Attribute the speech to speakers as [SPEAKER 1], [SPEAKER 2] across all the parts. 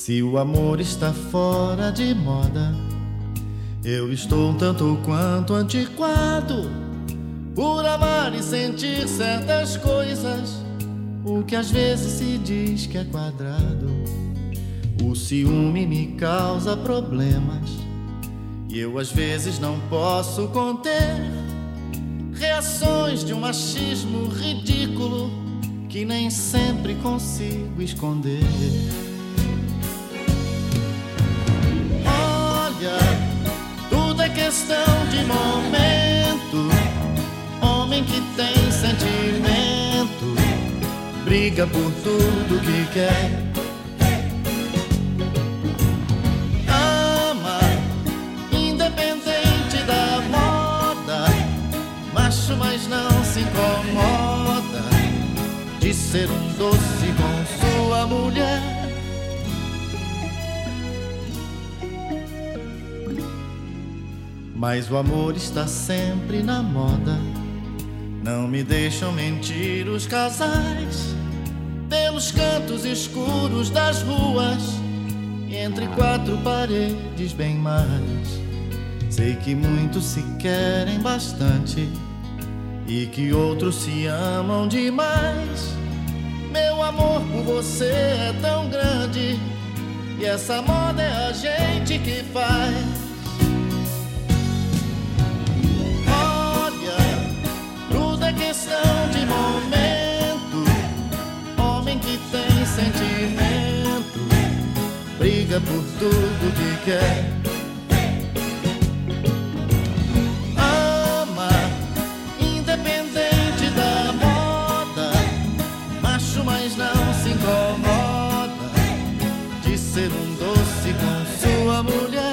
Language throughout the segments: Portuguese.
[SPEAKER 1] Se o amor está fora de moda, eu estou um tanto quanto antiquado por amar e sentir certas coisas, o que às vezes se diz que é quadrado. O ciúme me causa problemas e eu às vezes não posso conter reações de um machismo ridículo que nem sempre consigo esconder. Olha, tudo é questão de momento. Homem que tem sentimento briga por tudo que quer. Ama, independente da moda. Macho, mas não se incomoda de ser um doce com sua mulher. Mas o amor está sempre na moda. Não me deixam mentir os casais pelos cantos escuros das ruas e entre quatro paredes bem mais. Sei que muitos se querem bastante e que outros se amam demais. Meu amor por você é tão grande e essa moda é a gente que faz. Questão de momento. Homem que tem sentimento briga por tudo que quer. Ama, independente da moda. Macho, mas não se incomoda de ser um doce com sua mulher.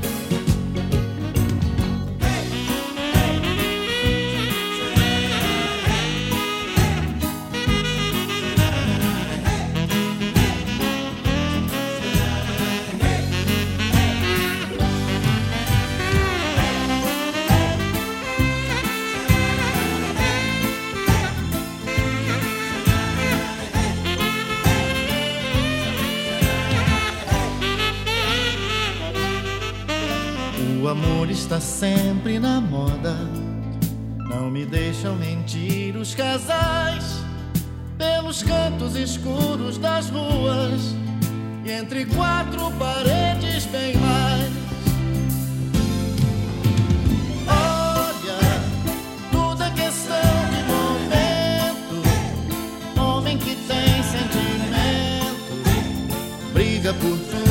[SPEAKER 1] O amor está sempre na moda. Não me deixam mentir os casais pelos cantos escuros das ruas e entre quatro paredes bem mais. Olha, tudo é questão de momento. Homem que tem sentimento briga por tudo